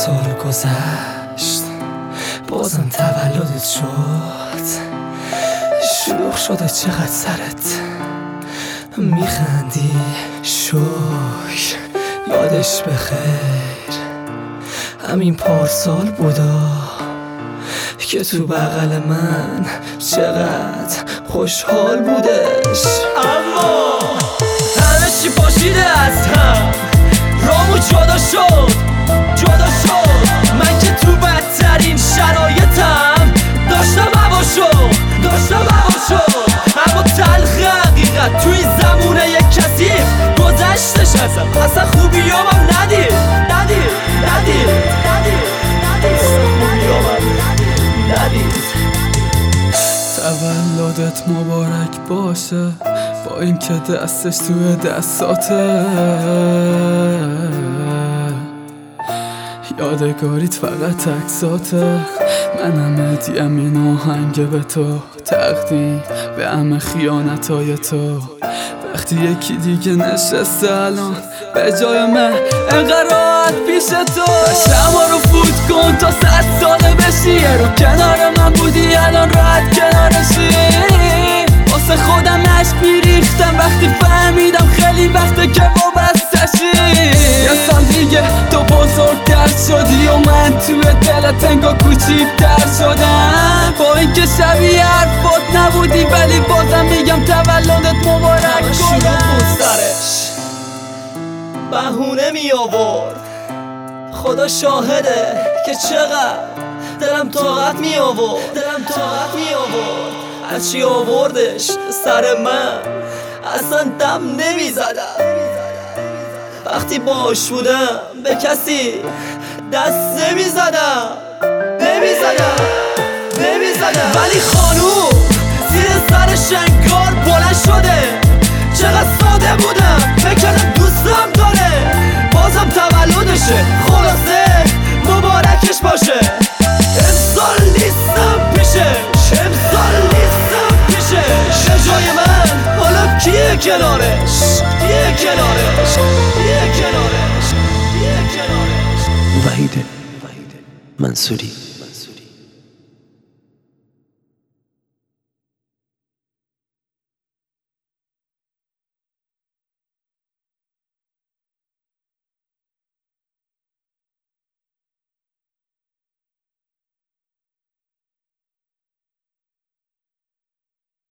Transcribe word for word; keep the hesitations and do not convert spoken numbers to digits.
سال گذشت بازم تولدت شد، شلوغ شده چقدر سرت میخندی، شوک یادش بخیر همین پارسال بودا که تو بغل من چقدر خوشحال بودش. اما همه چی پاشیده از هم، رامو جدا شد جدا شد. من که تو بدترین شرایطم داشتم هواشو داشتم هواشو اما تلخ حقیقت توی زمونه یک کسی گذشتش ازم. اصلا خوبیامم ندید ندید ندید ندید ندید خوبیامم ندید. تولدت مبارک باشه با اینکه دستش توی دستاته، یادگاریت فقط عکساته. منم هدیم این آهنگ به تو، تقدیم به همه خیانتای تو. وقتی یکی دیگه نشسته الان به جای من انقدر پیش تو، شما رو فوت کن تا صد ساله بشی. رو کنار من بودی الان راحت کنارشی. واسه خودم عشق میریختم وقتی فهمیدم خیلی وقته که وابستشی. یه سال دیگه تو بزرگتر شدی و من توی دلت انگار کوچیک‌تر شدم. با اینکه شبیه حرفات نبودی ولی بازم میگم تولدت مبارک. شروع بود سرش بهونه می آورد، خدا شاهده که چقدر دلم طاقت می آورد دلم طاقت می آورد. هرچی آوردش سر من اصلا دم نمی زدم. وقتی باش بودم به کسی دست نمی زدم نمی زدم نمی زدم. ولی خانوم زیر سرش انگار بلند شده. چقدر ساده بودم فکر کردم دوستم داره. بازم تولدشه خلاصه مبارکش باشه. امسال نیستم پیشش امسال نیستم پیشش. به جای من حالا کیه کنارش کیه کنارش کیه کنارش کیه کنارش. وحید منصوری.